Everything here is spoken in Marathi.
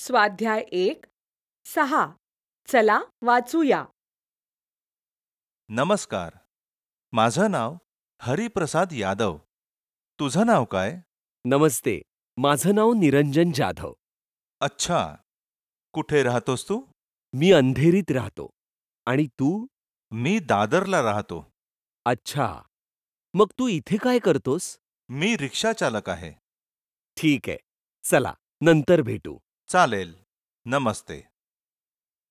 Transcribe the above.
स्वाध्याय 1:6. चला वाचूया. नमस्कार. माझं नाव हरिप्रसाद यादव. तुझं नाव काय? नमस्ते. माझं नाव निरंजन जाधव. अच्छा. कुठे राहतोस तू? मी अंधेरीत राहतो. आणि तू? मी दादरला राहतो. अच्छा. मग तू इथे काय करतोस? मी रिक्षा चालक आहे. ठीक आहे. चला, नंतर भेटू. चालेल. नमस्ते.